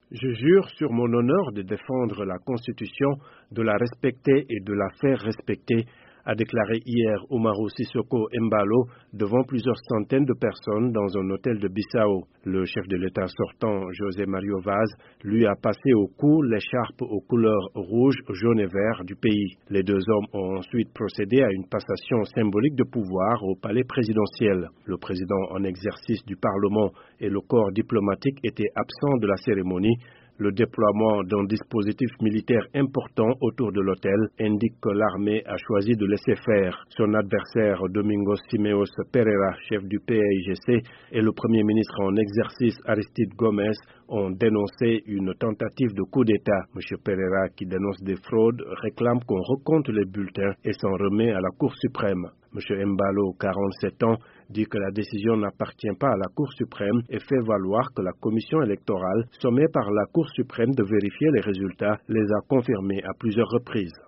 Je jure sur mon honneur de défendre la Constitution, de la respecter et de la faire respecter, a déclaré hier Umaru Sissoko Embalo devant plusieurs centaines de personnes dans un hôtel de Bissau. Le chef de l'État sortant, José Mario Vaz, lui a passé au cou l'écharpe aux couleurs rouge, jaune et vert du pays. Les deux hommes ont ensuite procédé à une passation symbolique de pouvoir au palais présidentiel. Le président en exercice du Parlement et le corps diplomatique étaient absents de la cérémonie. Le déploiement d'un dispositif militaire important autour de l'hôtel indique que l'armée a choisi de laisser faire. Son adversaire Domingos Simeos Pereira, chef du PAIGC, et le premier ministre en exercice Aristide Gomes ont dénoncé une tentative de coup d'État. M. Pereira, qui dénonce des fraudes, réclame qu'on recompte les bulletins et s'en remet à la Cour suprême. M. Embalo, 47 ans, dit que la décision n'appartient pas à la Cour suprême et fait valoir que la commission électorale, sommée par la Cour suprême de vérifier les résultats, les a confirmés à plusieurs reprises.